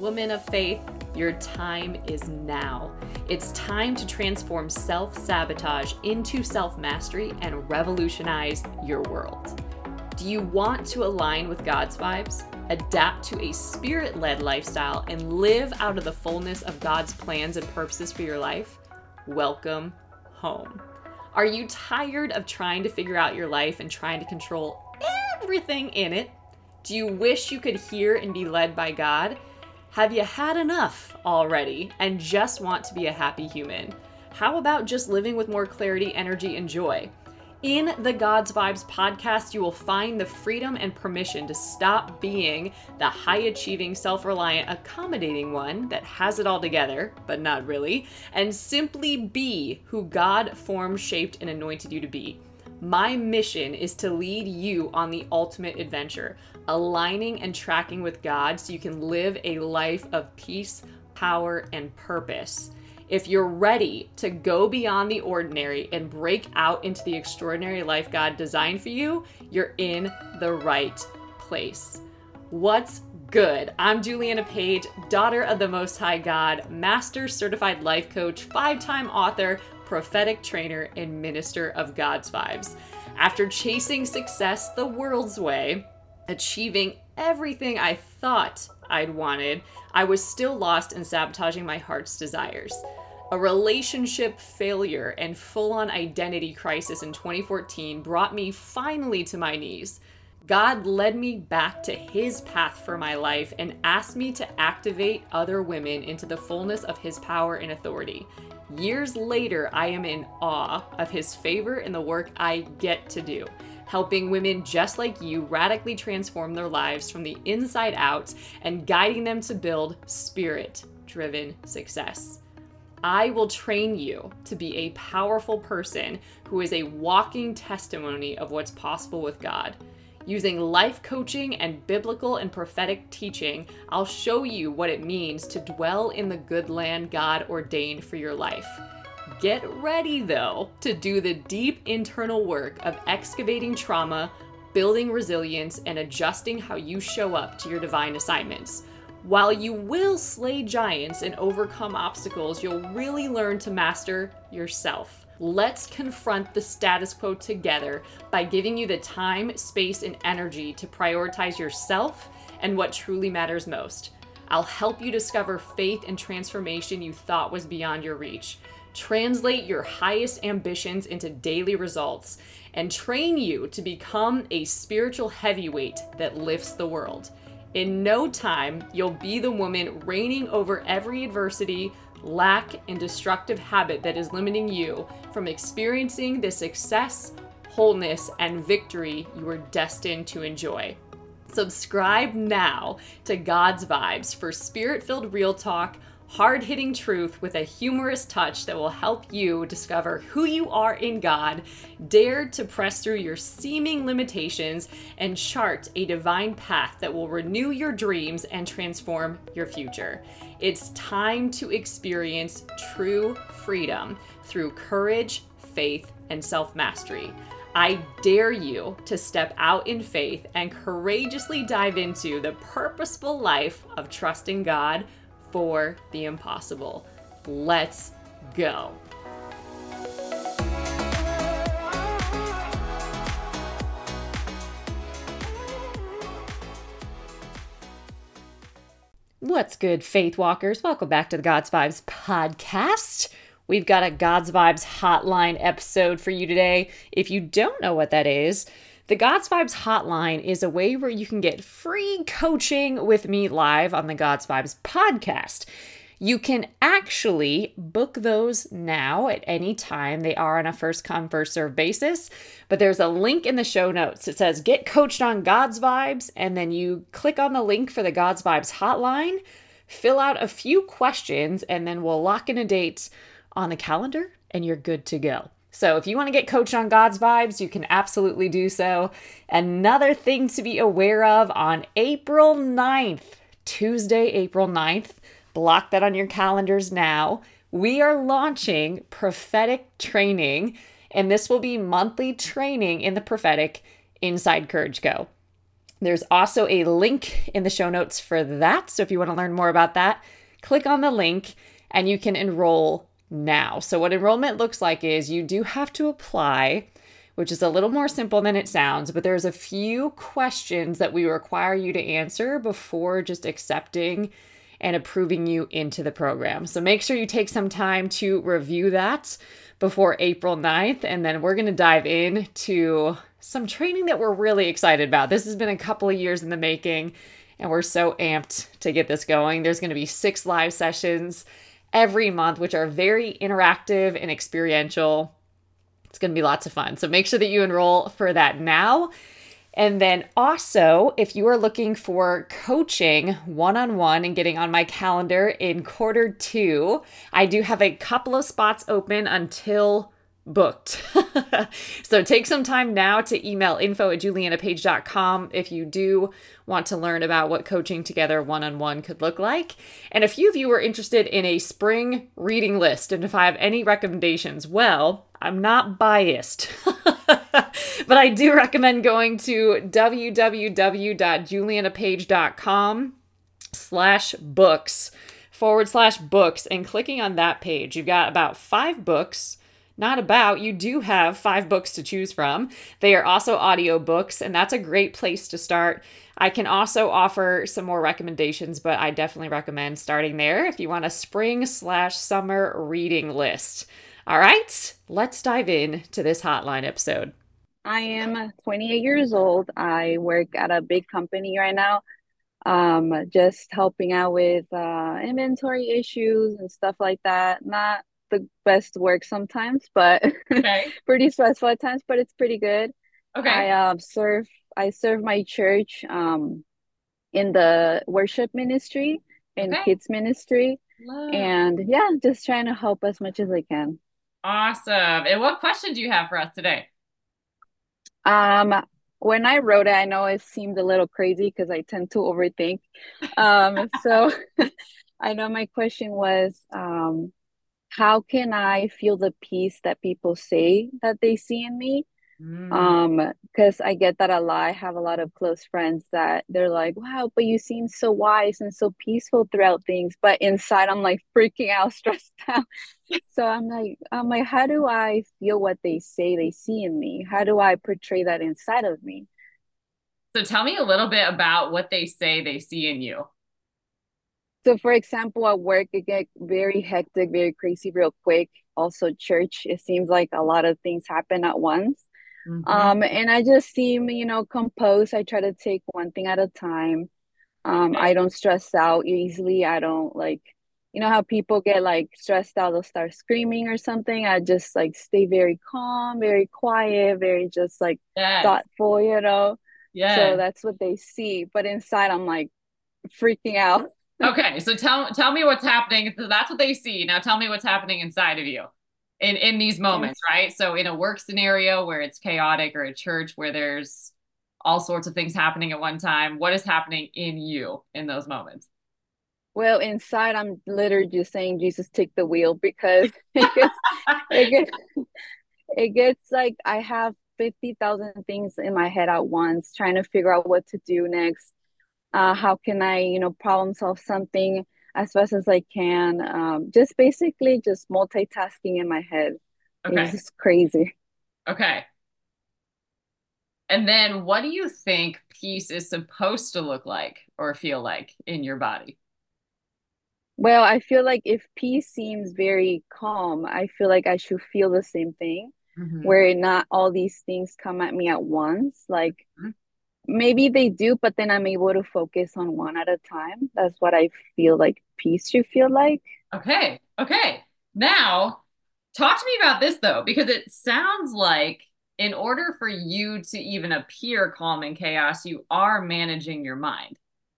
woman of faith, your time is now. It's time to transform self-sabotage into self-mastery and revolutionize your world. Do you want to align with God's vibes, adapt to a spirit-led lifestyle, and live out of the fullness of God's plans and purposes for your life? Welcome home. Are you tired of trying to figure out your life and trying to control everything in it? Do you wish you could hear and be led by God? Have you had enough already and just want to be a happy human? How about just living with more clarity, energy, and joy? In the God's Vibes podcast, you will find the freedom and permission to stop being the high-achieving, self-reliant, accommodating one that has it all together, but not really, and simply be who God formed, shaped, and anointed you to be. My mission is to lead you on the ultimate adventure, aligning and tracking with God so you can live a life of peace, power, and purpose. If you're ready to go beyond the ordinary and break out into the extraordinary life God designed for you, you're in the right place. What's good? I'm Juliana Page, daughter of the Most High God, master certified life coach, 5-time author, prophetic trainer, and minister of God's vibes. After chasing success the world's way, achieving everything I thought I'd wanted, I was still lost in sabotaging my heart's desires. A relationship failure and full-on identity crisis in 2014 brought me finally to my knees. God led me back to His path for my life and asked me to activate other women into the fullness of His power and authority. Years later, I am in awe of His favor and the work I get to do, helping women just like you radically transform their lives from the inside out and guiding them to build spirit-driven success. I will train you to be a powerful person who is a walking testimony of what's possible with God. Using life coaching and biblical and prophetic teaching, I'll show you what it means to dwell in the good land God ordained for your life. Get ready, though, to do the deep internal work of excavating trauma, building resilience, and adjusting how you show up to your divine assignments. While you will slay giants and overcome obstacles, you'll really learn to master yourself. Let's confront the status quo together by giving you the time, space, and energy to prioritize yourself and what truly matters most. I'll help you discover faith and transformation you thought was beyond your reach, translate your highest ambitions into daily results, and train you to become a spiritual heavyweight that lifts the world. In no time, you'll be the woman reigning over every adversity, lack, and destructive habit that is limiting you from experiencing the success, wholeness, and victory you are destined to enjoy. Subscribe now to God's Vibes for spirit-filled real talk, hard-hitting truth with a humorous touch that will help you discover who you are in God, dare to press through your seeming limitations, and chart a divine path that will renew your dreams and transform your future. It's time to experience true freedom through courage, faith, and self-mastery. I dare you to step out in faith and courageously dive into the purposeful life of trusting God for the impossible. Let's go. What's good, Faith Walkers? Welcome back to the God's Vibes podcast. We've got a God's Vibes hotline episode for you today. If you don't know what that is, the God's Vibes hotline is a way where you can get free coaching with me live on the God's Vibes podcast. You can actually book those now at any time. They are on a first come, first serve basis, but there's a link in the show notes. It says get coached on God's Vibes, and then you click on the link for the God's Vibes hotline, fill out a few questions, and then we'll lock in a date on the calendar and you're good to go. So if you want to get coached on God's Vibes, you can absolutely do so. Another thing to be aware of on April 9th, Tuesday, April 9th, block that on your calendars now. We are launching prophetic training, and this will be monthly training in the prophetic inside Courage Go. There's also a link in the show notes for that. So if you want to learn more about that, click on the link and you can enroll now. So what enrollment looks like is you do have to apply, which is a little more simple than it sounds, but there's a few questions that we require you to answer before just accepting and approving you into the program. So make sure you take some time to review that before April 9th, and then we're going to dive into some training that we're really excited about. This has been a couple of years in the making, and we're so amped to get this going. There's going to be 6 live sessions every month, which are very interactive and experiential. It's going to be lots of fun. So make sure that you enroll for that now. And then also, if you are looking for coaching one-on-one and getting on my calendar in Q2, I do have a couple of spots open until booked. So take some time now to email info@julianapage.com if you do want to learn about what coaching together one-on-one could look like. And a few of you were interested in a spring reading list and if I have any recommendations. Well, I'm not biased, but I do recommend going to www.julianapage.com/books/books and clicking on that page. You've got about 5 books. Not about, you do have 5 books to choose from. They are also audiobooks, and that's a great place to start. I can also offer some more recommendations, but I definitely recommend starting there if you want a spring/summer reading list. All right, let's dive in to this hotline episode. I am 28 years old. I work at a big company right now, just helping out with inventory issues and stuff like that. Not the best work sometimes, but Okay. pretty stressful at times, but it's pretty good. Okay. I serve my church in the worship ministry in Okay. kids ministry, Love. and yeah, just trying to help as much as I can. Awesome. And what question do you have for us today? Um, when I wrote it, I know it seemed a little crazy because I tend to overthink. So I know my question was, how can I feel the peace that people say that they see in me? Mm. Because I get that a lot. I have a lot of close friends that they're like, wow, but you seem so wise and so peaceful throughout things. But inside, I'm like freaking out, stressed out. So I'm like, how do I feel what they say they see in me? How do I portray that inside of me? So tell me a little bit about what they say they see in you. So, for example, at work, it get very hectic, very crazy, real quick. Also, church, it seems like a lot of things happen at once. Hmm. And I just seem, composed. I try to take one thing at a time. I don't stress out easily. I don't like, how people get like stressed out, they'll start screaming or something. I just like stay very calm, very quiet, very just like Yes. thoughtful. So Yes. that's what they see. But inside, I'm like freaking out. Okay, so tell me what's happening. So that's what they see. Now tell me what's happening inside of you in these And moments, right? So in a work scenario where it's chaotic or a church where there's all sorts of things happening at one time, what is happening in you in those moments? well, inside, I'm literally just saying, Jesus, take the wheel because it gets, it gets like I have 50,000 things in my head at once, trying to figure out what to do next. How can I, problem solve something as fast as I can? Just basically just multitasking in my head. It's Okay. just crazy. Okay. And then what do you think peace is supposed to look like or feel like in your body? Well, I feel like if peace seems very calm, I feel like I should feel the same thing, Hmm. where not all these things come at me at once. Like maybe they do, but then I'm able to focus on one at a time. That's what I feel like peace should feel like. Okay. Okay. Now, talk to me about this though, because it sounds like in order for you to even appear calm in chaos, you are managing your mind,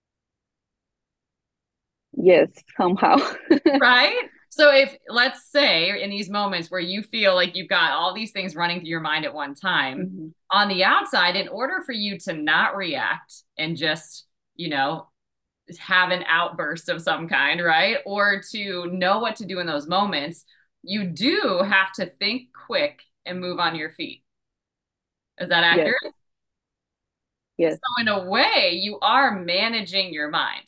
Yes, somehow. right? So if let's say in these moments where you feel like you've got all these things running through your mind at one time, Mhm. on the outside, in order for you to not react and just, you know, have an outburst of some kind, right? Or to know what to do in those moments, you do have to think quick and move on your feet. Is that Yes. accurate? Yes. So in a way, you are managing your mind.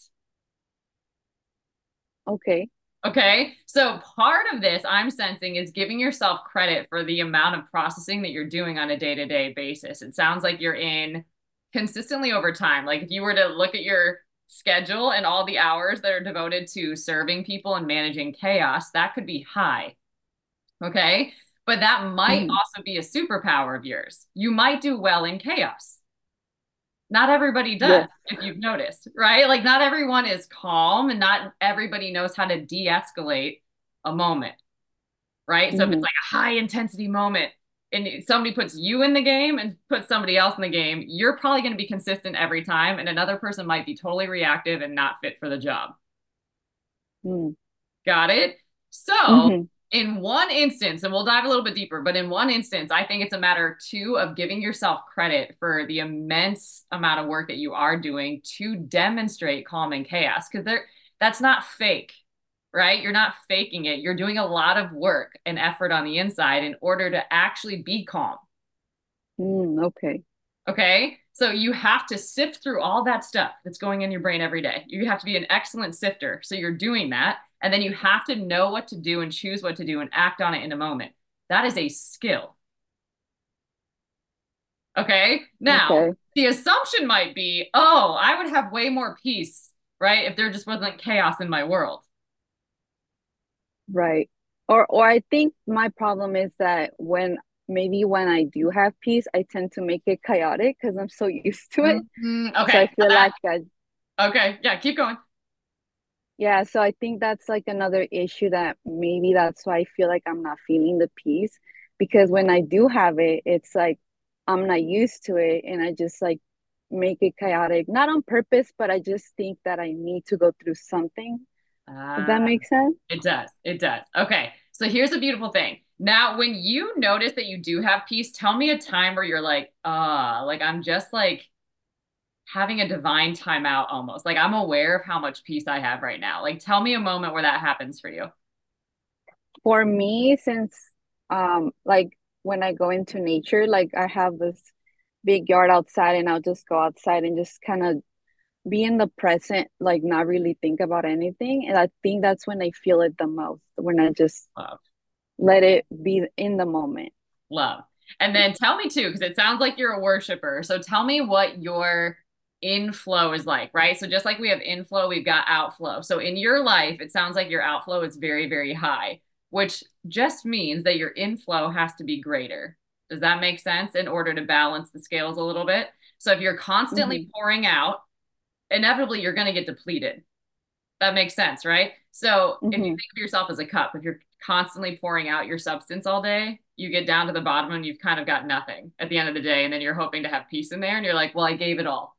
Okay. Okay. So part of this I'm sensing is giving yourself credit for the amount of processing that you're doing on a day-to-day basis. It sounds like you're in consistently over time. Like if you were to look at your schedule and all the hours that are devoted to serving people and managing chaos, that could be high. Okay. But that might Hmm. also be a superpower of yours. You might do well in chaos. Not everybody does, Yes. if you've noticed, right? Like not everyone is calm and not everybody knows how to de-escalate a moment, right? So if it's Hmm. like a high intensity moment and somebody puts you in the game and puts somebody else in the game, you're probably going to be consistent every time, and another person might be totally reactive and not fit for the job. Mm. Got it? So, Hmm. in one instance, and we'll dive a little bit deeper, but in one instance, I think it's a matter too of giving yourself credit for the immense amount of work that you are doing to demonstrate calm and chaos because that's not fake, right? You're not faking it. You're doing a lot of work and effort on the inside in order to actually be calm. Mm. Okay. Okay. So you have to sift through all that stuff that's going in your brain every day. You have to be an excellent sifter. So you're doing that. And then you have to know what to do and choose what to do and act on it in a moment. That is a skill. Okay. Now, Okay. the assumption might be, oh, I would have way more peace, right? If there just wasn't chaos in my world. Right. Or I think my problem is that when I do have peace, I tend to make it chaotic because I'm so used to it. So I Okay. feel like I Okay. Yeah. Keep going. yeah, so I think that's like another issue that maybe that's why I feel like I'm not feeling the peace because when I do have it, it's like I'm not used to it and I just like make it chaotic, not on purpose, but I just think that I need to go through something, if Uh, that makes sense. It does. It does. Okay. So here's a beautiful thing. Now, when you notice that you do have peace, tell me a time where you're like I'm just like having a divine timeout almost. Like I'm aware of how much peace I have right now. Like tell me a moment where that happens for you. For me, since like when I go into nature, like I have this big yard outside and I'll just go outside and just kind of be in the present, like not really think about anything. And I think that's when I feel it the most, when I just Love. let it be in the moment. Love. And then tell me too, because it sounds like you're a worshiper. So tell me what your inflow is like, right? So just like we have inflow, we've got outflow. So in your life, it sounds like your outflow is very, very high, which just means that your inflow has to be greater. Does that make sense in order to balance the scales a little bit? So if you're constantly Hmm. pouring out, inevitably you're going to get depleted. That makes sense, right? So if you Hmm. think of yourself as a cup, if you're constantly pouring out your substance all day, you get down to the bottom and you've kind of got nothing at the end of the day. And then you're hoping to have peace in there. And you're like, well, I gave it all.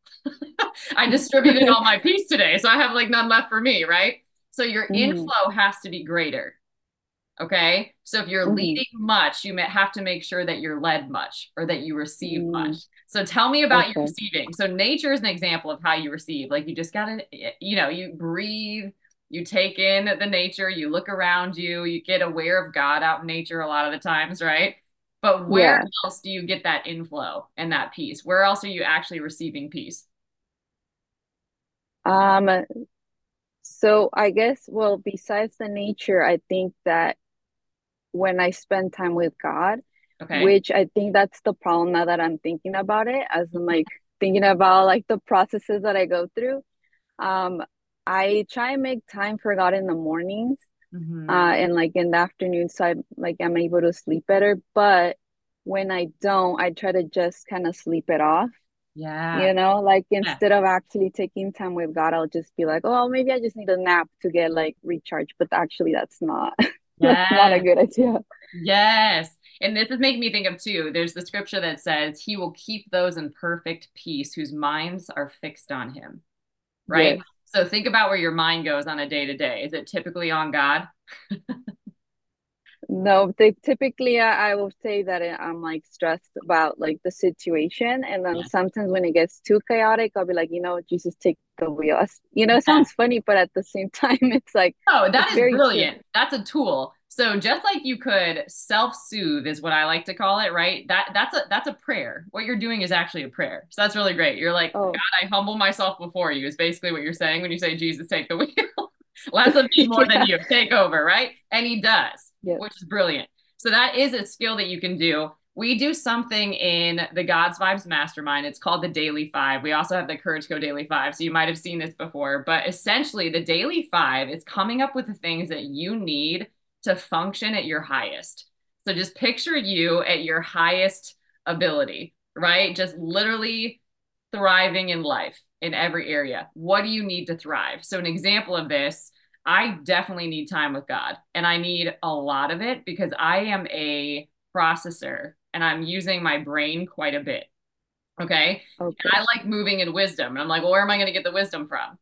I distributed all my peace today. So I have like none left for me, right? So your Hmm. inflow has to be greater. Okay. So if you're Hmm. leading much, you may have to make sure that you're led much or that you receive much. Mm. So tell me about your Okay. receiving. So nature is an example of how you receive. Like you just gotta, you breathe, you take in the nature, you look around you, you get aware of God out in nature a lot of the times, right? But where Yeah. else do you get that inflow and that peace? Where else are you actually receiving peace? Um, so I guess, well, besides the nature, I think that when I spend time with God, Okay. which I think that's the problem now that I'm thinking about it, as I'm like thinking about like the processes that I go through. Um, I try and make time for God in the mornings, Hmm. and like in the afternoon, so I'm able to sleep better. But when I don't, I try to just kind of sleep it off. Yeah. You know, like Yeah. instead of actually taking time with God, I'll just be like, oh, maybe I just need a nap to get like recharged. But actually, that's not that's not a Yes. good idea. Yes. And this is making me think of too. There's the scripture that says, He will keep those in perfect peace whose minds are fixed on Him, right? Yes. So think about where your mind goes on a day to day. Is it typically on God? No, typically I will say that I'm like stressed about like the situation, and then Yeah. sometimes when it gets too chaotic, I'll be like, you know, Jesus, take the wheel. You know, it Yeah. sounds funny, but at the same time, it's like Oh, it's that is very true. brilliant. That's a tool. So just like you could self-soothe is what I like to call it, right? That's a prayer. What you're doing is actually a prayer. So that's really great. You're like, God, Oh, I humble myself before you is basically what you're saying when you say, Jesus, take the wheel. Less of me, more than yeah. you. Take over, right? And he does, Yep. which is brilliant. So that is a skill that you can do. We do something in the God's Vibes Mastermind. It's called the Daily Five. We also have the Courage Co Daily Five. So you might have seen this before, but essentially the Daily Five is coming up with the things that you need to function at your highest. So just picture you at your highest ability, right? Just literally thriving in life in every area. What do you need to thrive? So, an example of this, I definitely need time with God, and I need a lot of it because I am a processor and I'm using my brain quite a bit. Okay. And I Okay. like moving in wisdom. And I'm like, well, where am I going to get the wisdom from?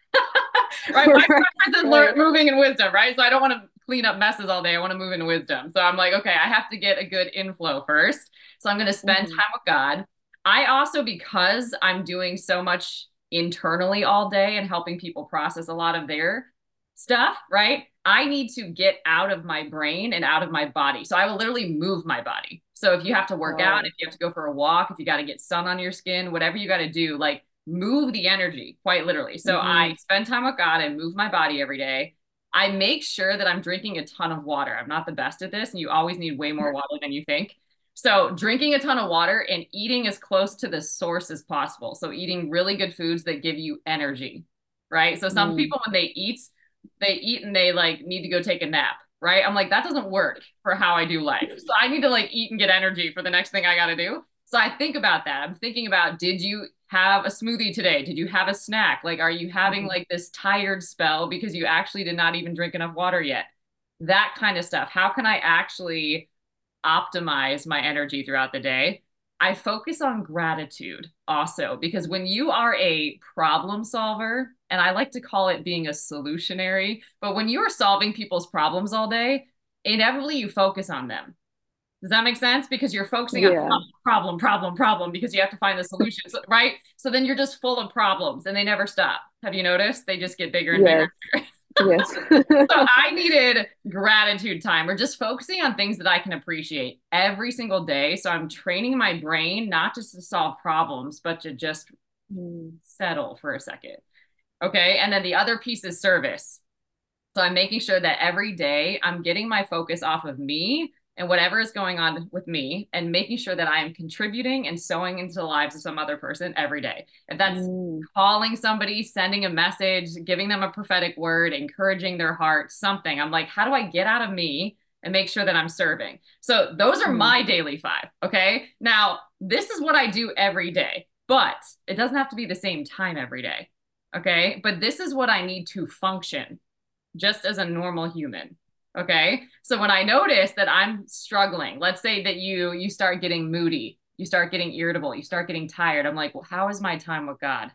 Right. My Right. preference is Right. moving in wisdom, right? So I don't want to clean up messes all day. I want to move in wisdom. So I'm like, okay, I have to get a good inflow first. So I'm going to spend Hmm. time with God. I also, because I'm doing so much internally all day and helping people process a lot of their stuff, right? I need to get out of my brain and out of my body. So I will literally move my body. So if you have to work out, Oh. if you have to go for a walk, if you got to get sun on your skin, whatever you got to do, like move the energy quite literally. So I Hmm. spend time with God and move my body every day. I make sure that I'm drinking a ton of water. I'm not the best at this, and you always need way more water than you think. So, drinking a ton of water and eating as close to the source as possible. So, eating really good foods that give you energy, right? So, some Mm. people, when they eat and they like need to go take a nap, right? I'm like, that doesn't work for how I do life. So, I need to like eat and get energy for the next thing I got to do. So, I think about that. I'm thinking about, did you have a smoothie today? Did you have a snack? Like, are you having Hmm. like this tired spell because you actually did not even drink enough water yet? That kind of stuff. How can I actually optimize my energy throughout the day? I focus on gratitude also because when you are a problem solver, and I like to call it being a solutionary, but when you are solving people's problems all day, inevitably you focus on them. Does that make sense? Because you're focusing on Yeah. problem, problem, problem, because you have to find the solutions, right? So then you're just full of problems and they never stop. Have you noticed? They just get bigger and bigger. Yes. Yes. So I needed gratitude time or just focusing on things that I can appreciate every single day. So I'm training my brain not just to solve problems, but to just Mm. settle for a second. Okay. And then the other piece is service. So I'm making sure that every day I'm getting my focus off of me and whatever is going on with me and making sure that I am contributing and sowing into the lives of some other person every day. If that's Mm. calling somebody, sending a message, giving them a prophetic word, encouraging their heart, something, I'm like, how do I get out of me and make sure that I'm serving? So those are Mm. my daily five. Okay. Now, this is what I do every day, but it doesn't have to be the same time every day. Okay. But this is what I need to function just as a normal human. Okay. So when I notice that I'm struggling, let's say that you start getting moody, you start getting irritable, you start getting tired. I'm like, well, how is my time with God?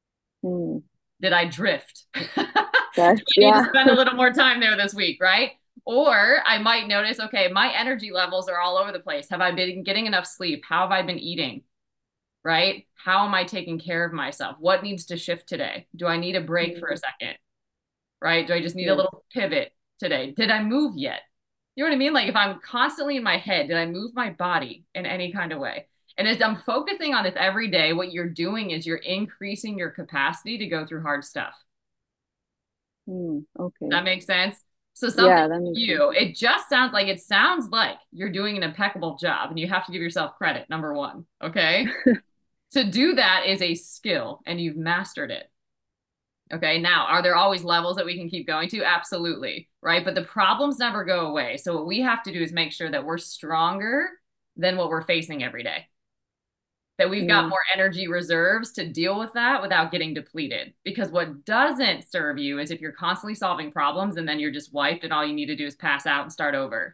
Mm. Did I drift? Do That's I need to yeah. spend a little more time there this week, right? Or I might notice, okay, my energy levels are all over the place. Have I been getting enough sleep? How have I been eating? Right? How am I taking care of myself? What needs to shift today? Do I need a break for a Mm. second? Right? Do I just need a Yes. little pivot today? Did I move yet? You know what I mean? Like if I'm constantly in my head, did I move my body in any kind of way? And as I'm focusing on this every day, what you're doing is you're increasing your capacity to go through hard stuff. Mm. Okay. That makes sense? So something Yeah, that makes sense. you, it sounds like you're doing an impeccable job and you have to give yourself credit, number one. Okay. To do that is a skill and you've mastered it. Okay, now, are there always levels that we can keep going to? Absolutely, right? But the problems never go away. So, what we have to do is make sure that we're stronger than what we're facing every day, that we've got Mm. more energy reserves to deal with that without getting depleted. Because what doesn't serve you is if you're constantly solving problems and then you're just wiped and all you need to do is pass out and start over.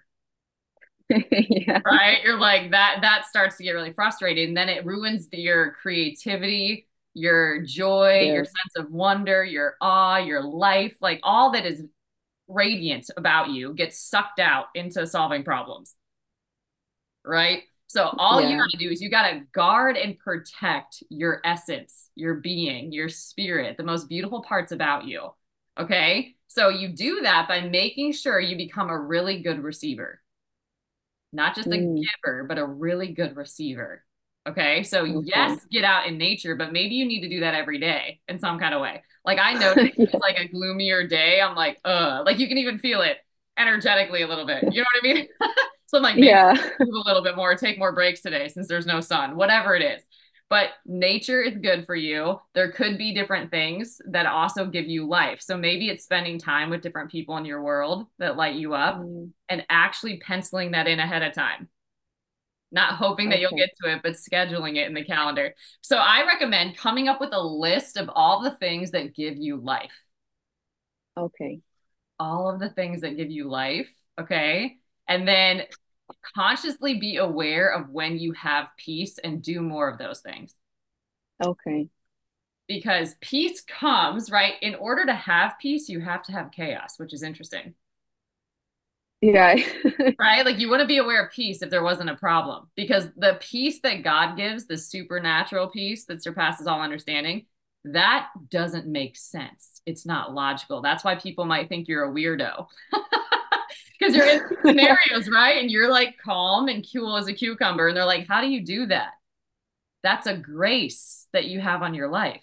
Yeah. Right? You're like that starts to get really frustrated and then it ruins your creativity, your joy, your Yes. sense of wonder, your awe, your life, like all that is radiant about you gets sucked out into solving problems, right? So all you Yeah. got to do is you got to guard and protect your essence, your being, your spirit, the most beautiful parts about you. Okay. So you do that by making sure you become a really good receiver, not just a Mm, giver, but a really good receiver. Okay. So okay. yes, get out in nature, but maybe you need to do that every day in some kind of way. Like I noticed it's Yeah. like a gloomier day. I'm like you can even feel it energetically a little bit. You know what I mean? So I'm like, maybe Yeah. move a little bit more, take more breaks today since there's no sun, whatever it is. But nature is good for you. There could be different things that also give you life. So maybe it's spending time with different people in your world that light you up Mm, and actually penciling that in ahead of time, not hoping that you'll okay. get to it, but scheduling it in the calendar. So I recommend coming up with a list of all the things that give you life, Okay. all of the things that give you life. Okay. And then consciously be aware of when you have peace and do more of those things. Okay. Because peace comes, right? In order to have peace, you have to have chaos, which is interesting, Yeah. right? Like you wouldn't be aware of peace if there wasn't a problem, because the peace that God gives, the supernatural peace that surpasses all understanding, that doesn't make sense. It's not logical. That's why people might think you're a weirdo. Because you're in these scenarios, right? And you're like calm and cool as a cucumber. And they're like, how do you do that? That's a grace that you have on your life.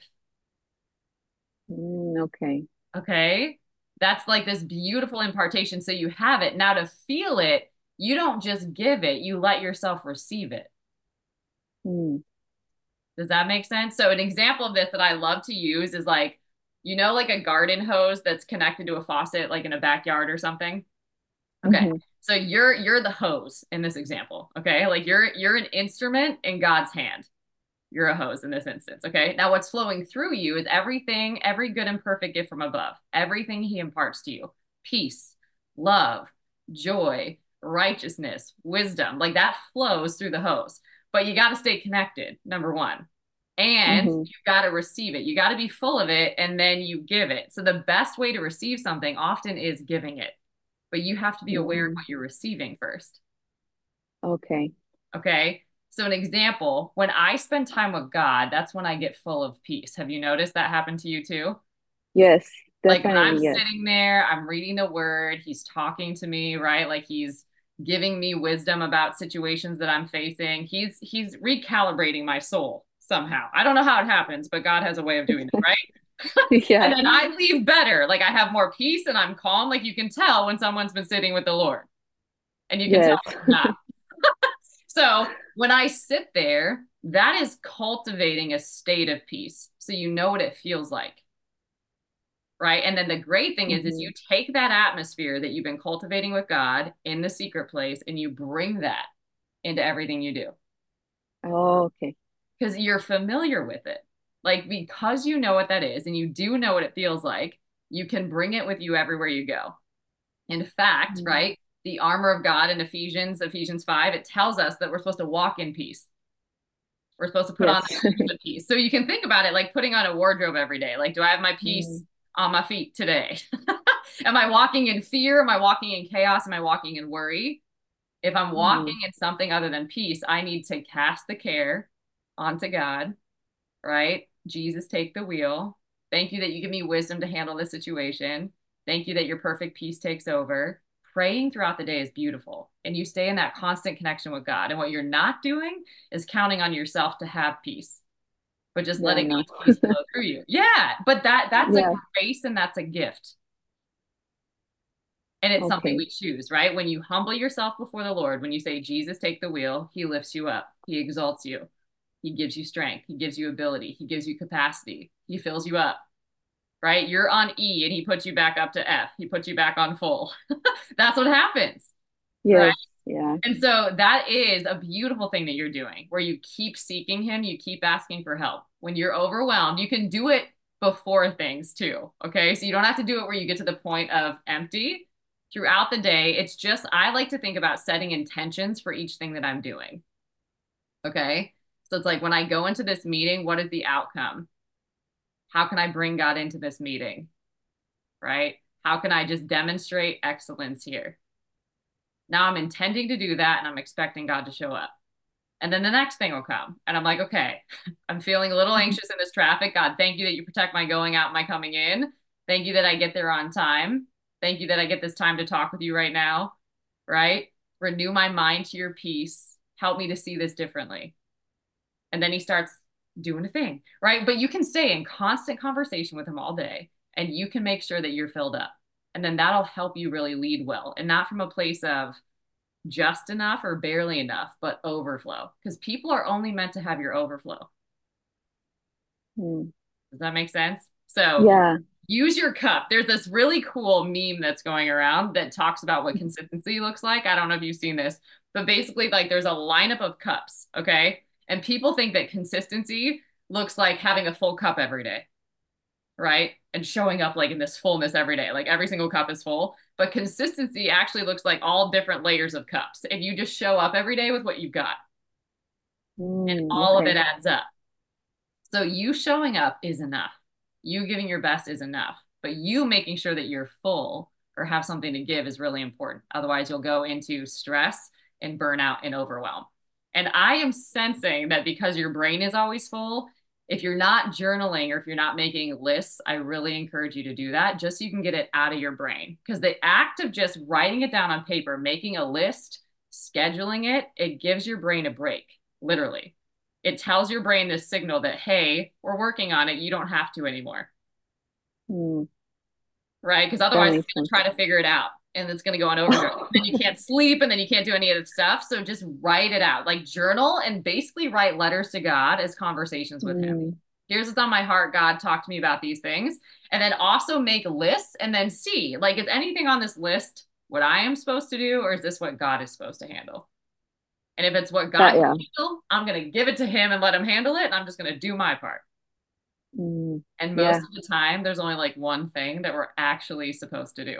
Okay. Okay. That's like this beautiful impartation. So you have it. Now to feel it, you don't just give it, you let yourself receive it. Mm, Does that make sense? So an example of this that I love to use is like, like a garden hose that's connected to a faucet, like in a backyard or something. Okay. hmm. So you're the hose in this example. Okay. Like you're an instrument in God's hand. You're a hose in this instance. Okay. Now, what's flowing through you is everything, every good and perfect gift from above, everything he imparts to you: peace, love, joy, righteousness, wisdom. Like that flows through the hose. But you got to stay connected, number one. And Hmm. you got to receive it. You got to be full of it and then you give it. So the best way to receive something often is giving it. But you have to be aware of Mm, what you're receiving first. okay. Okay. So, an example, when I spend time with God, that's when I get full of peace. Have you noticed that happen to you too? Yes, Like when I'm definitely yes. sitting there, I'm reading the word, he's talking to me, right? Like he's giving me wisdom about situations that I'm facing. He's recalibrating my soul somehow. I don't know how it happens, but God has a way of doing it, right? And Yeah. then I leave better. Like I have more peace and I'm calm. Like you can tell when someone's been sitting with the Lord, and you can tell Yes. when they're not. So when I sit there, that is cultivating a state of peace. So you know what it feels like, right? And then the great thing is Hmm. you take that atmosphere that you've been cultivating with God in the secret place and you bring that into everything you do Oh, okay. because you're familiar with it. Like because you know what that is and you do know what it feels like, you can bring it with you everywhere you go. In fact, Mm, right? The armor of God in Ephesians 5, it tells us that we're supposed to walk in peace. We're supposed to put on yes. the shoes of peace. So you can think about it like putting on a wardrobe every day. Like, do I have my peace Mm, on my feet today? Am I walking in fear? Am I walking in chaos? Am I walking in worry? If I'm walking mm, in something other than peace, I need to cast the care onto God, right? Jesus, take the wheel. Thank you that you give me wisdom to handle this situation. Thank you that your perfect peace takes over. Praying throughout the day is beautiful. And you stay in that constant connection with God. And what you're not doing is counting on yourself to have peace, but just yeah, letting no. God's peace flow through you. Yeah, but that's a Yeah. grace and that's a gift. And it's something Okay. we choose, right? When you humble yourself before the Lord, when you say, Jesus, take the wheel, he lifts you up. He exalts you. He gives you strength. He gives you ability. He gives you capacity. He fills you up, right? You're on E and he puts you back up to F. He puts you back on full. That's what happens, right? Yes. Yeah. And so that is a beautiful thing that you're doing where you keep seeking him, you keep asking for help. When you're overwhelmed, you can do it before things too. Okay. So you don't have to do it where you get to the point of empty throughout the day. It's just, I like to think about setting intentions for each thing that I'm doing. Okay. So it's like when I go into this meeting, what is the outcome? How can I bring God into this meeting? Right? How can I just demonstrate excellence here? Now I'm intending to do that and I'm expecting God to show up. And then the next thing will come. And I'm like, okay, I'm feeling a little anxious in this traffic. God, thank you that you protect my going out, my coming in. Thank you that I get there on time. Thank you that I get this time to talk with you right now, right? Renew my mind to your peace. Help me to see this differently. And then he starts doing a thing, right? But you can stay in constant conversation with him all day and you can make sure that you're filled up. And then that'll help you really lead well and not from a place of just enough or barely enough, but overflow. Because people are only meant to have your overflow. Mm. Does that make sense? So Yeah. use your cup. There's this really cool meme that's going around that talks about what consistency looks like. I don't know if you've seen this, but basically, like, there's a lineup of cups, okay? And people think that consistency looks like having a full cup every day, right? And showing up like in this fullness every day, like every single cup is full. But consistency actually looks like all different layers of cups. And you just show up every day with what you've got, and all of Okay. it adds up. So you showing up is enough. You giving your best is enough. But you making sure that you're full or have something to give is really important. Otherwise, you'll go into stress and burnout and overwhelm. And I am sensing that because your brain is always full, if you're not journaling or if you're not making lists, I really encourage you to do that just so you can get it out of your brain. Because the act of just writing it down on paper, making a list, scheduling it, it gives your brain a break, literally. It tells your brain this signal that, hey, we're working on it. You don't have to anymore. Mm, Right? Because that otherwise it's makes going to sense. try to figure it out and it's going to go on overdrive. Then you can't sleep and then you can't do any of the stuff. So just write it out, like journal and basically write letters to God as conversations with him. Mm, Here's what's on my heart. God, talk to me about these things. And then also make lists and then see, like, is anything on this list what I am supposed to do, or is this what God is supposed to handle? And if it's what God that, can yeah. handle, I'm going to give it to him and let him handle it. And I'm just going to do my part. Mm, And most yeah. of the time, there's only like one thing that we're actually supposed to do.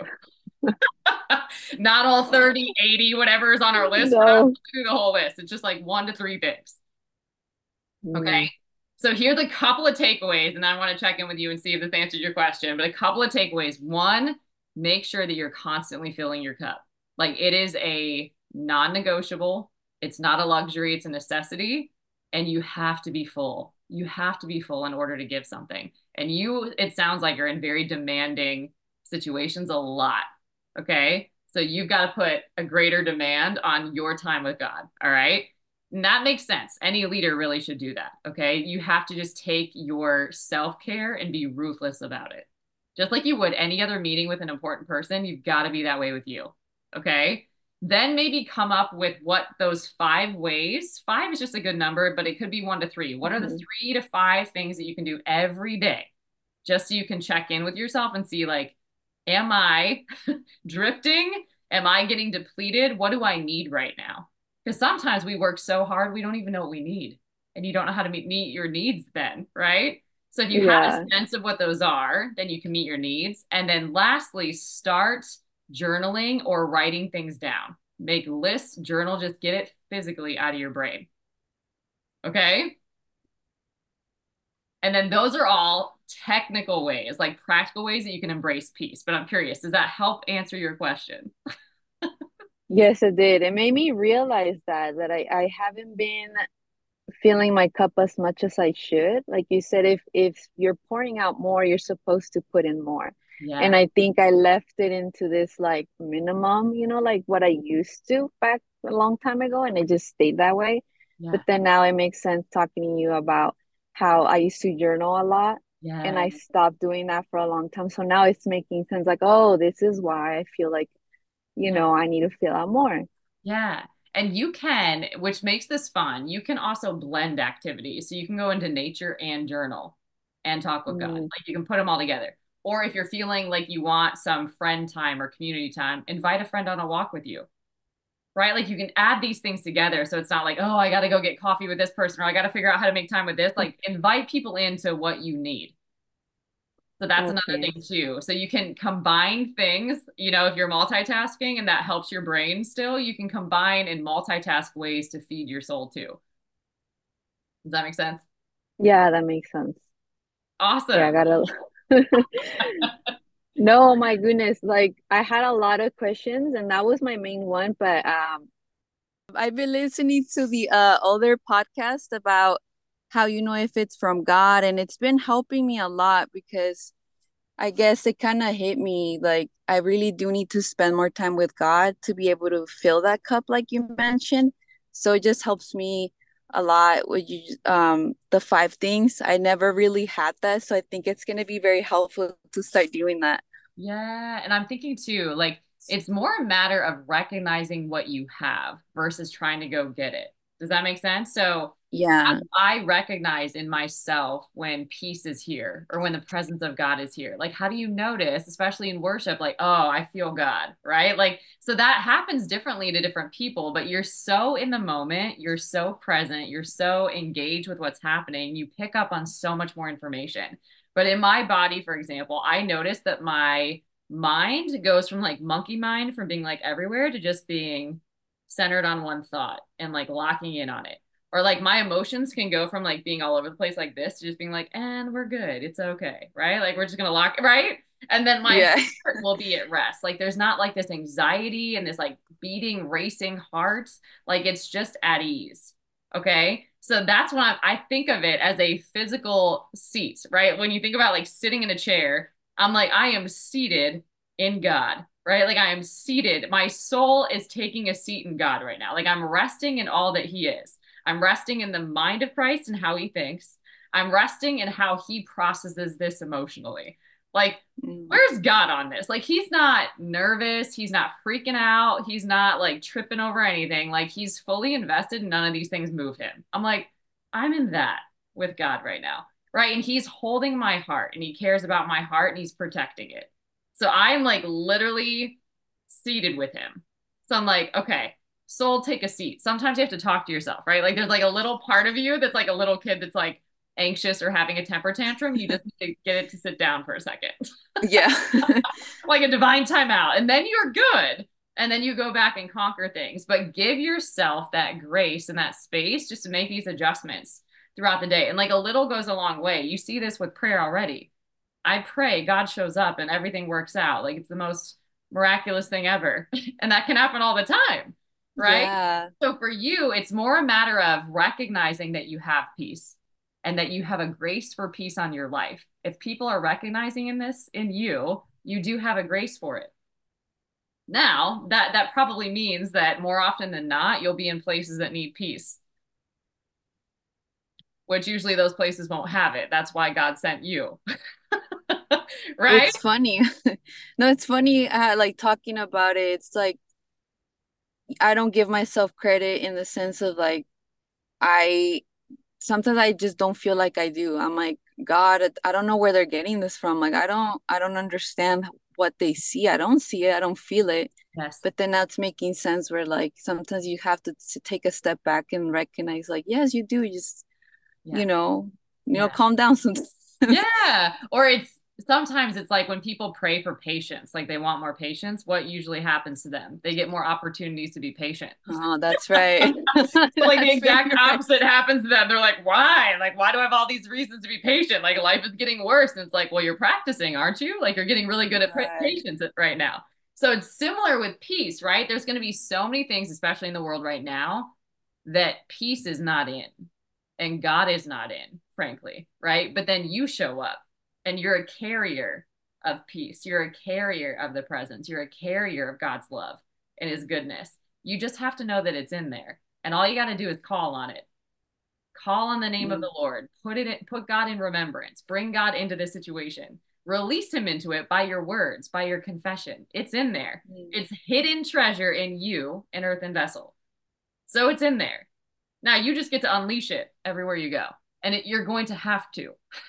Not all 30, 80, whatever is on our list. We're not No. supposed to do the whole list. It's just like 1 to 3 things. Okay. Mm, So here's a couple of takeaways, and I want to check in with you and see if this answers your question. But a couple of takeaways. One, make sure that you're constantly filling your cup. Like it is a non-negotiable. It's not a luxury, it's a necessity. And you have to be full. You have to be full in order to give something. And you, it sounds like you're in very demanding situations a lot. Okay. So you've got to put a greater demand on your time with God. All right. And that makes sense. Any leader really should do that. Okay. You have to just take your self care and be ruthless about it. Just like you would any other meeting with an important person, you've got to be that way with you. Okay. Then maybe come up with what those 5 ways, 5 is just a good number, but it could be 1 to 3. What are the mhm. 3 to 5 things that you can do every day just so you can check in with yourself and see, like, am I drifting? Am I getting depleted? What do I need right now? Because sometimes we work so hard, we don't even know what we need. And you don't know how to meet your needs then, right? So if you have a Yeah. sense of what those are, then you can meet your needs. And then lastly, start journaling or writing things down. Make lists, journal, just get it physically out of your brain. Okay? And then those are all technical ways, like practical ways that you can embrace peace. But I'm curious, does that help answer your question? Yes, it did. It made me realize that I haven't been filling my cup as much as I should. Like you said, if you're pouring out more, you're supposed to put in more. And Yeah. I think I left it into this like minimum, like what I used to back a long time ago, and it just stayed that way. But Yeah. then now it makes sense talking to you about how I used to journal a lot and Yeah. I stopped doing that for a long time. So now it's making sense like, oh, this is why I feel like, Yeah. I need to fill out more. Yeah. And you can, which makes this fun, you can also blend activities. So you can go into nature and journal and talk with God. Mm, Like you can put them all together. Or if you're feeling like you want some friend time or community time, invite a friend on a walk with you, right? Like you can add these things together. So it's not like, oh, I got to go get coffee with this person or I got to figure out how to make time with this. Like invite people into what you need. So that's another okay. thing too. So you can combine things, if you're multitasking and that helps your brain still, you can combine in multitask ways to feed your soul too. Does that make sense? Yeah, that makes sense. Yeah, I Awesome. gotta. No, my goodness. Like I had a lot of questions and that was my main one, but I've been listening to the other podcast about how if it's from God, and it's been helping me a lot because I guess it kind of hit me like I really do need to spend more time with God to be able to fill that cup, like you mentioned. So it just helps me a lot with you, the five things. I never really had that, so I think it's going to be very helpful to start doing that. Yeah. And I'm thinking too, like it's more a matter of recognizing what you have versus trying to go get it. Does that make sense? So how Yeah. do I recognize in myself when peace is here or when the presence of God is here? Like, how do you notice, especially in worship, like, oh, I feel God, right? Like, so that happens differently to different people, but you're so in the moment, you're so present, you're so engaged with what's happening, you pick up on so much more information. But in my body, for example, I noticed that my mind goes from like monkey mind, from being like everywhere to just being centered on one thought and like locking in on it. Or like my emotions can go from like being all over the place like this to just being like, and we're good. It's okay. Right. Like we're just going to lock, right. And then my Yeah. heart will be at rest. Like there's not like this anxiety and this like beating, racing heart. Like it's just at ease. Okay. So that's when I think of it as a physical seat, right? When you think about like sitting in a chair, I'm like, I am seated in God, right? Like I am seated. My soul is taking a seat in God right now. Like I'm resting in all that He is. I'm resting in the mind of Christ and how He thinks. I'm resting in how He processes this emotionally. Like, Mm. where's God on this? Like, He's not nervous. He's not freaking out. He's not like tripping over anything. Like, He's fully invested and none of these things move Him. I'm like, I'm in that with God right now. Right. And He's holding my heart and He cares about my heart and He's protecting it. So I'm like literally seated with Him. So I'm like, okay, soul, take a seat. Sometimes you have to talk to yourself, right? Like there's like a little part of you that's like a little kid that's like anxious or having a temper tantrum. You just need to get it to sit down for a second, Yeah. like a divine timeout. And then you're good. And then you go back and conquer things. But give yourself that grace and that space just to make these adjustments throughout the day. And like a little goes a long way. You see this with prayer already. I pray, God shows up and everything works out. Like it's the most miraculous thing ever. And that can happen all the time, right? Yeah. So for you, it's more a matter of recognizing that you have peace and that you have a grace for peace on your life. If people are recognizing in this in you, you do have a grace for it. Now, that probably means that more often than not, you'll be in places that need peace, which usually those places won't have it. That's why God sent you. Right? It's funny. No, it's funny, like talking about it. It's like I don't give myself credit in the sense of like I sometimes I just don't feel like I do. I'm like, God, I don't know where they're getting this from. Like I don't understand what they see. I don't see it. I don't feel it. Yes. But then that's making sense where like sometimes you have to take a step back and recognize like, yes, you do. You just, Yeah. Yeah. calm down sometimes. Yeah. Or it's sometimes it's like when people pray for patience, like they want more patience, what usually happens to them? They get more opportunities to be patient. Oh, that's right. So like the That's very exact right. opposite happens to them. They're like, why? Like, why do I have all these reasons to be patient? Like life is getting worse. And it's like, well, you're practicing, aren't you? Like you're getting really good at Right. patience right now. So it's similar with peace, right? There's going to be so many things, especially in the world right now, that peace is not in and God is not in, frankly, right? But then you show up and you're a carrier of peace. You're a carrier of the presence. You're a carrier of God's love and His goodness. You just have to know that it's in there. And all you got to do is call on it. Call on the name of Mm. the Lord. Put God in remembrance. Bring God into the situation. Release Him into it by your words, by your confession. It's in there. Mm. It's hidden treasure in you, an earthen vessel. So it's in there. Now you just get to unleash it everywhere you go. And you're going to have to,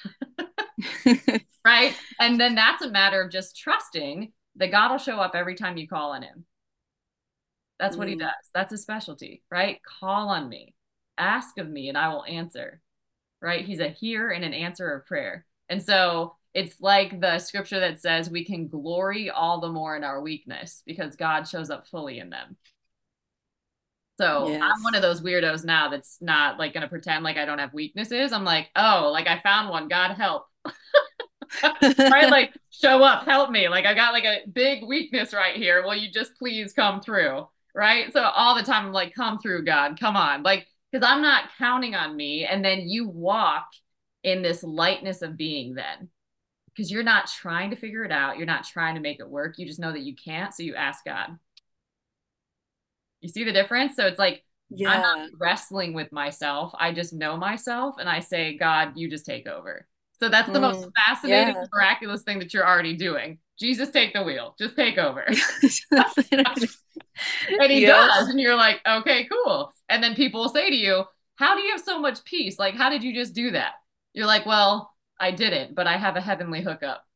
right? And then that's a matter of just trusting that God will show up every time you call on Him. That's what He does. Mm. That's His specialty, right? Call on me, ask of me, and I will answer, right? He's a hearer and an answer of prayer. And so it's like the scripture that says we can glory all the more in our weakness because God shows up fully in them. So I'm one Yes. of those weirdos now that's not like gonna pretend like I don't have weaknesses. I'm like, oh, like I found one. God help. Right? Like show up, help me. Like I got like a big weakness right here. Will you just please come through? Right? So all the time I'm like, come through, God. Come on. Like, because I'm not counting on me. And then you walk in this lightness of being then. because you're not trying to figure it out. You're not trying to make it work. You just know that you can't. So you ask God. You see the difference? So it's like, I'm not Yeah. wrestling with myself. I just know myself and I say, God, you just take over. So that's the most Mm. fascinating, Yeah. miraculous thing that you're already doing. Jesus, take the wheel. Just take over. Literally. And he does. Yes. And you're like, okay, cool. And then people will say to you, how do you have so much peace? Like, how did you just do that? You're like, well, I didn't, but I have a heavenly hookup,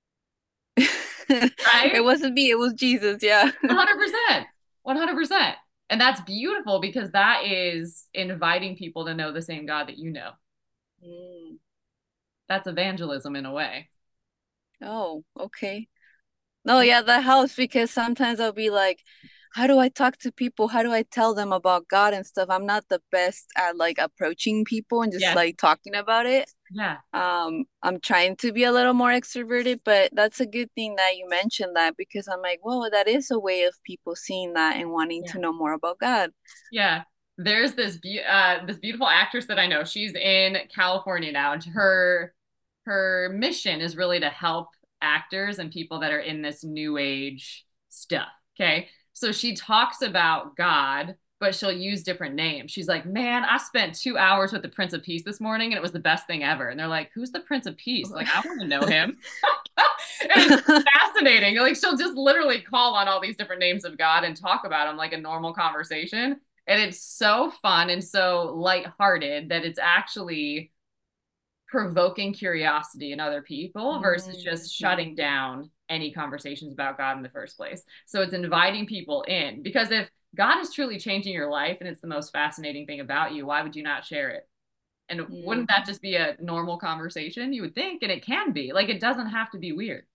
It right? wasn't me, it was Jesus. Yeah. 100%. 100%. And that's beautiful because that is inviting people to know the same God that you know. Mm. That's evangelism in a way. Oh, okay. No, yeah, that helps because sometimes I'll be like, how do I talk to people? How do I tell them about God and stuff? I'm not the best at like approaching people and just Yes. like talking about it. Yeah. I'm trying to be a little more extroverted, but that's a good thing that you mentioned that because I'm like, whoa, that is a way of people seeing that and wanting Yeah. to know more about God. Yeah. There's this beautiful actress that I know. She's in California now, and her mission is really to help actors and people that are in this new age stuff. Okay. So she talks about God, but she'll use different names. She's like, man, I spent 2 hours with the Prince of Peace this morning and it was the best thing ever. And they're like, who's the Prince of Peace? Like, I want to know him. And it's fascinating. Like, she'll just literally call on all these different names of God and talk about them like a normal conversation. And it's so fun and so lighthearted that it's actually provoking curiosity in other people versus just Mhm. shutting down any conversations about God in the first place. So it's inviting people in because if God is truly changing your life and it's the most fascinating thing about you, why would you not share it? And wouldn't that Mhm. just be a normal conversation? You would think, and it can be. Like it doesn't have to be weird.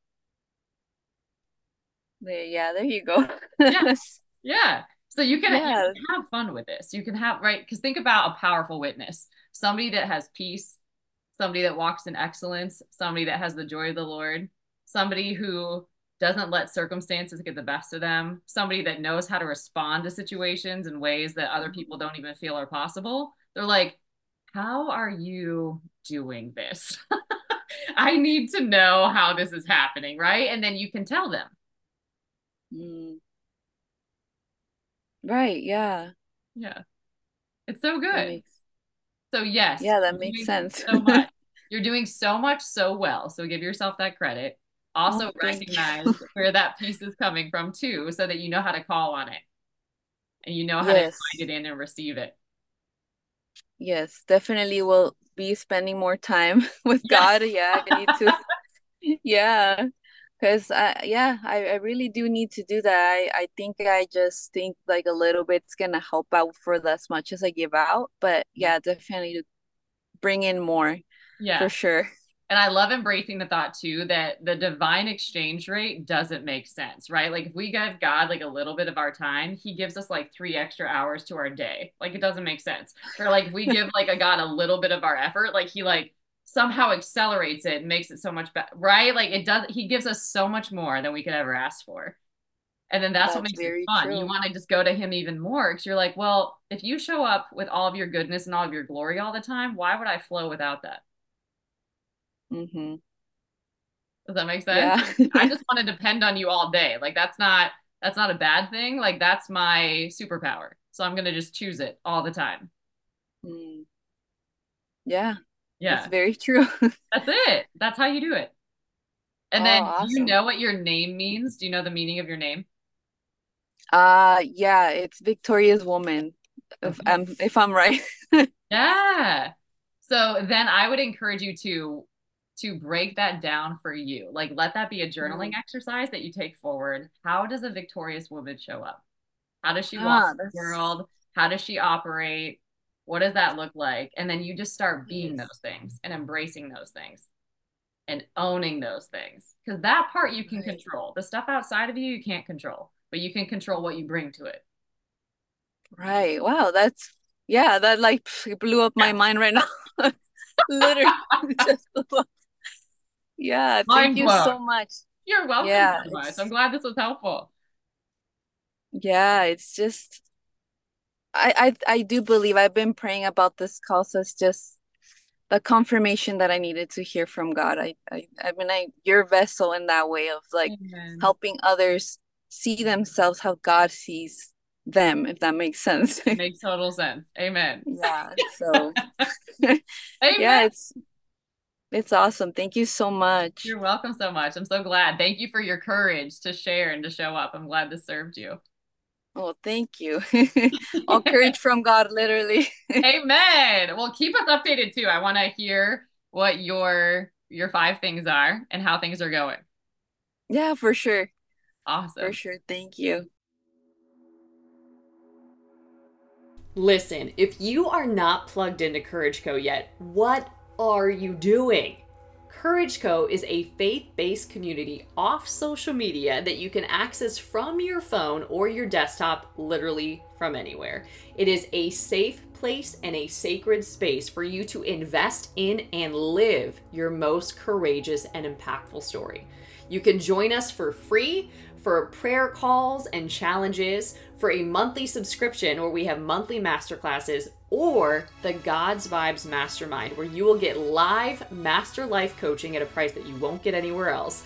Yeah, there you go. Yeah. Yeah. So you Yeah. can have fun with this. You can have right because think about a powerful witness, somebody that has peace, somebody that walks in excellence, somebody that has the joy of the Lord, somebody who doesn't let circumstances get the best of them, somebody that knows how to respond to situations in ways that other people Mhm. don't even feel are possible. They're like, how are you doing this? I need to know how this is happening, right? And then you can tell them. Mm. Right, yeah. Yeah. It's so That good. makes So yes, yeah, that you're makes doing sense. so much. You're doing so much so well. So give yourself that credit. Oh, Also thank recognize you. where that piece is coming from too, so that you know how to call on it and you know how to invite Yes. it in and receive it. Yes, definitely will be spending more time with Yes. God. Yeah, I need to. Yeah, because I really do need to do that. I think I just think like a little bit's gonna help out for as much as I give out. But yeah, definitely to bring in more for Yeah. sure. And I love embracing the thought too that the divine exchange rate doesn't make sense, right? Like if we give God like a little bit of our time, he gives us like 3 extra hours to our day. Like it doesn't make sense. Or like if we give like a God a little bit of our effort, like he like somehow accelerates it and makes it so much better, right? Like it does, he gives us so much more than we could ever ask for. And then that's what That's makes it very fun. You true. want to just go to him even more because you're like, well, if you show up with all of your goodness and all of your glory all the time, why would I flow without that? Mm-hmm. Does that make sense? Yeah. I just want to depend on you all day. Like that's not a bad thing. Like that's my superpower. So I'm gonna just choose it all the time. Mm. Yeah, that's Yeah, very true. that's it. That's how you do it. Oh, And then do you awesome. know what your name means? Do you know the meaning of your name? Yeah, it's Victoria's Woman, Okay. if I'm right. Yeah. So then I would encourage you to break that down for you. Like let that be a journaling Mm. exercise that you take forward. How does a victorious woman show up? How does she walk Ah, in the that's world? How does she operate? What does that look like? And then you just start being yes. those things and embracing those things and owning those things. Because that part you can Right. control. The stuff outside of you, you can't control, but you can control what you bring to it. Right. Wow, that's yeah, that like blew up my Yeah. mind right now. Literally just blew up. Yeah, thank Mind you blown. so much. You're welcome Yeah, so much. I'm it's glad this was helpful. yeah, it's just I do believe I've been praying about this call, so it's just the confirmation that I needed to hear from God. I mean, you're a vessel in that way of like Amen. helping others see themselves how God sees them, if that makes sense. Makes total sense. Amen. Yeah. So yeah, Amen. it's awesome. Thank you so much. You're welcome so much. I'm so glad. Thank you for your courage to share and to show up. I'm glad this served you. Oh, thank you. All courage from God, literally. Amen. Well, keep us updated too. I want to hear what your 5 things are and how things are going. Yeah, for sure. For Awesome. sure. Thank you. Listen, if you are not plugged into Courage Co yet, what are you doing? Courage Co is a faith-based community off social media that you can access from your phone or your desktop, literally from anywhere. It is a safe place and a sacred space for you to invest in and live your most courageous and impactful story. You can join us for free for prayer calls and challenges, for a monthly subscription where we have monthly masterclasses, or the God's Vibes Mastermind, where you will get live master life coaching at a price that you won't get anywhere else.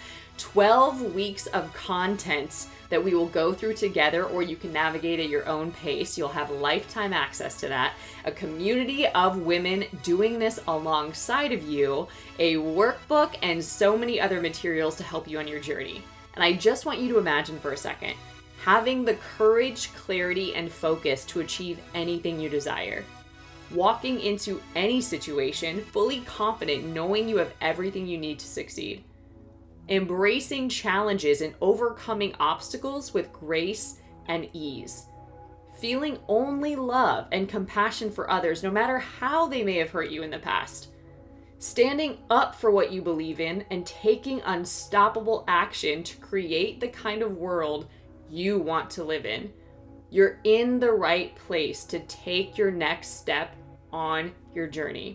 12 weeks of content that we will go through together, or you can navigate at your own pace. You'll have lifetime access to that. A community of women doing this alongside of you, a workbook, and so many other materials to help you on your journey. And I just want you to imagine for a second, having the courage, clarity, and focus to achieve anything you desire. Walking into any situation fully confident, knowing you have everything you need to succeed. Embracing challenges and overcoming obstacles with grace and ease. Feeling only love and compassion for others, no matter how they may have hurt you in the past. Standing up for what you believe in and taking unstoppable action to create the kind of world you want to live in. You're in the right place to take your next step on your journey.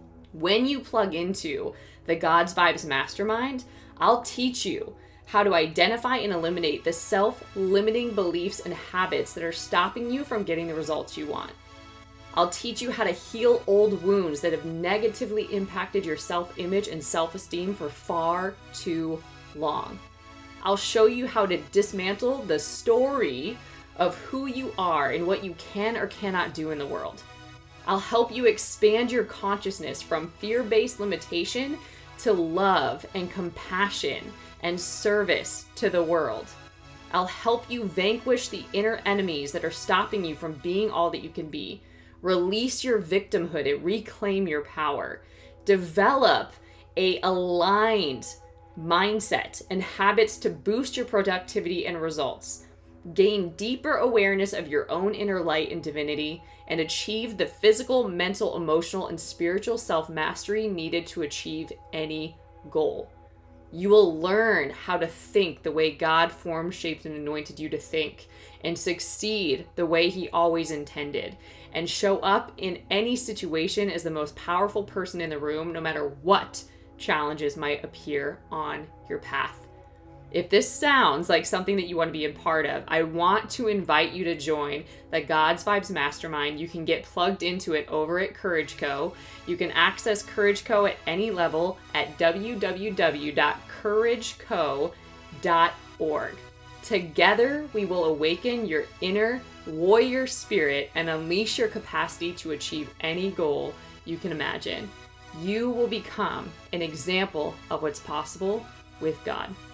When you plug into the God's Vibes Mastermind, I'll teach you how to identify and eliminate the self-limiting beliefs and habits that are stopping you from getting the results you want. I'll teach you how to heal old wounds that have negatively impacted your self-image and self-esteem for far too long. I'll show you how to dismantle the story of who you are and what you can or cannot do in the world. I'll help you expand your consciousness from fear-based limitation to love and compassion and service to the world. I'll help you vanquish the inner enemies that are stopping you from being all that you can be. Release your victimhood and reclaim your power. Develop a aligned mindset and habits to boost your productivity and results. Gain deeper awareness of your own inner light and divinity, and achieve the physical, mental, emotional, and spiritual self-mastery needed to achieve any goal. You will learn how to think the way God formed, shaped, and anointed you to think, and succeed the way He always intended, and show up in any situation as the most powerful person in the room, no matter what challenges might appear on your path. If this sounds like something that you want to be a part of, I want to invite you to join the God's Vibes Mastermind. You can get plugged into it over at Courage Co. You can access Courage Co at any level at www.courageco.org. Together, we will awaken your inner warrior spirit and unleash your capacity to achieve any goal you can imagine. You will become an example of what's possible with God.